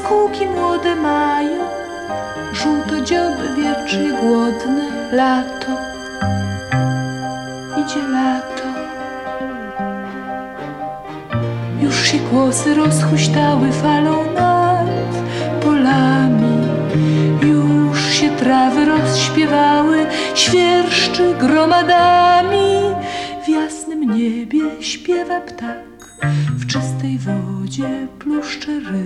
jaskółki młode mają, żółtodzioby wiecznie głodne. Lato, idzie lato. Już się kłosy rozhuśtały falą nad polami, już się trawy rozśpiewały, świerszczy gromadami. W jasnym niebie śpiewa ptak, w czystej wodzie pluszcze ryb.